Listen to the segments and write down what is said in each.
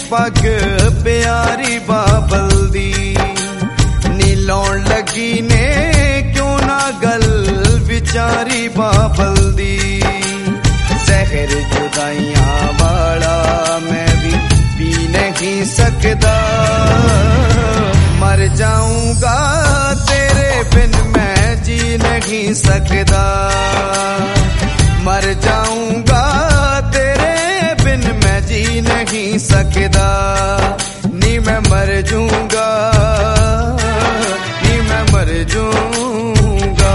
पग प्यारी बाबल दी नी लौन लगी ने क्यों ना गल विचारी बाबल दी जहर जुदाइयां वाला मैं भी पी नहीं सकता मर जाऊंगा तेरे बिन मैं जी नहीं सकता मर जाऊंगा तेरे बिन मैं जी नहीं सकता नी मैं मर जाऊंगा नी मैं मर जाऊंगा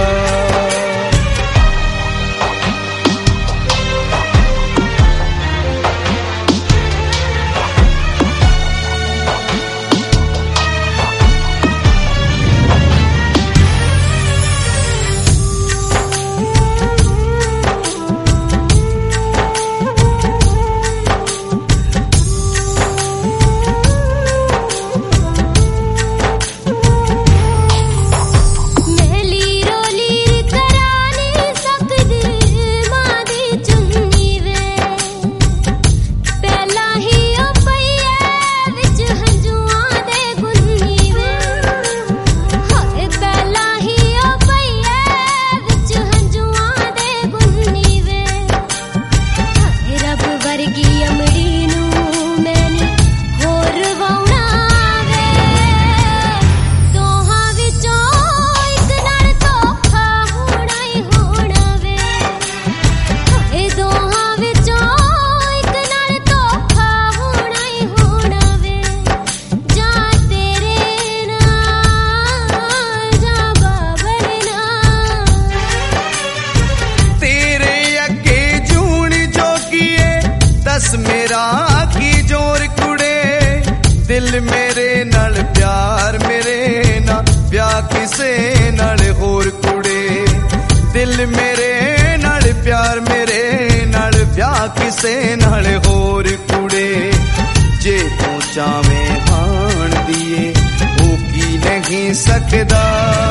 मेरा की जोर कुड़े दिल मेरे नाल प्यार मेरे ना ब्याह किसे नाल होर कुड़े दिल मेरे नाल प्यार मेरे नाल ब्याह किसे नाल होर कुड़े जे तू चावे हाण दिए वो की नहीं सकदा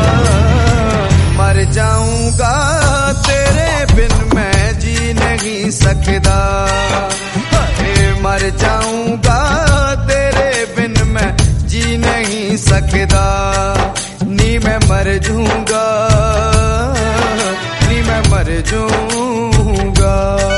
मर जाऊंगा तेरे बिन मैं जी नहीं सकदा मर जाऊंगा तेरे बिन मैं जी नहीं सकता नी मैं मर जाऊंगा नी मैं मर जाऊंगा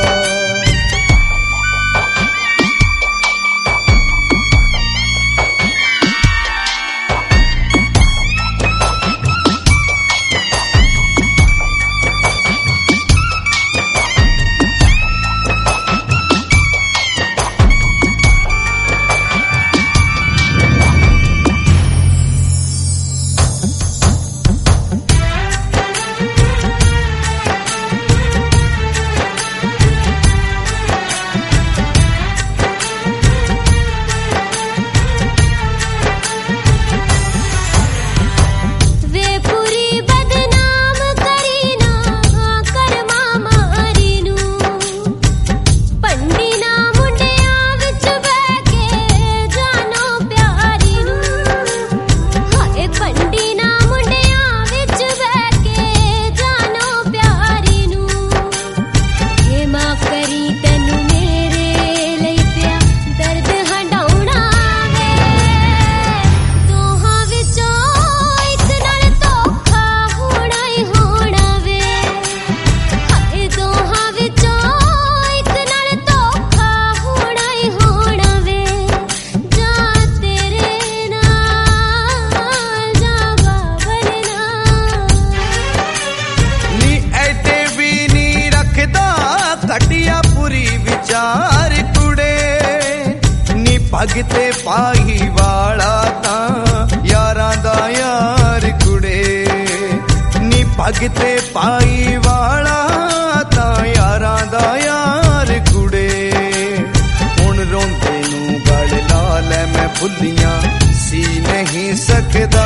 भगते पाही वाला ता यारां दा यार कुड़े नी भगते पाही वाला ता यारां दा यार कुड़े हुण रोंदे नू गल ला लै मैं भुलियां सी नहीं सकदा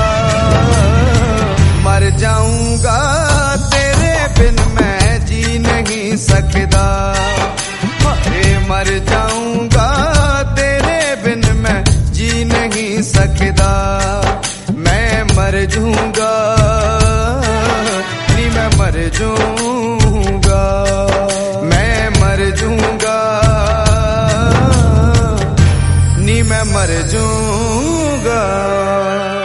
मर जाऊंगा तेरे बिन मैं जी नहीं सकदा मर जाऊंगा तेरे बिन मैं जी नहीं सकदा मैं मर जाऊंगा नी मैं मर जाऊंगा मैं मर जाऊंगा नी मैं मैं मर जाऊंगा।